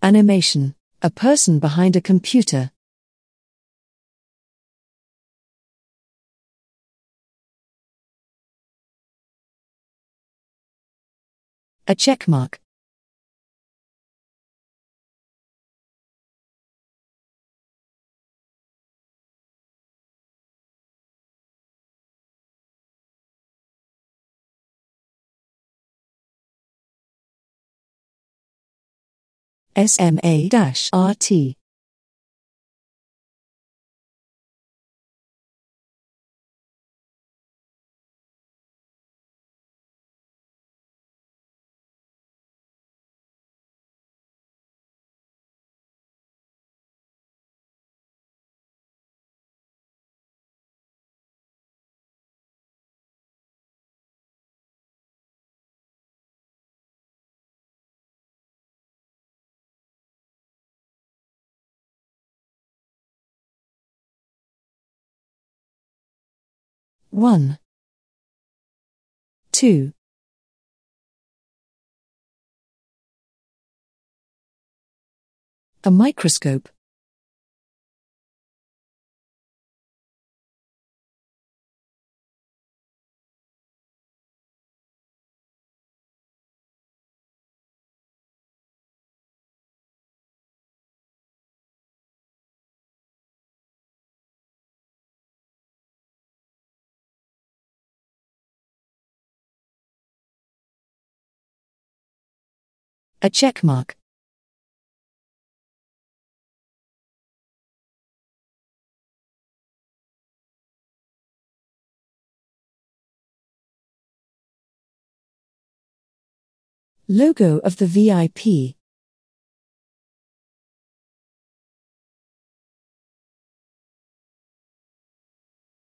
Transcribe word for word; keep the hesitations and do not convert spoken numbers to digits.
Animation. A person behind a computer. A checkmark. S M A R T. One. Two. A microscope. A checkmark. Logo of the V I P.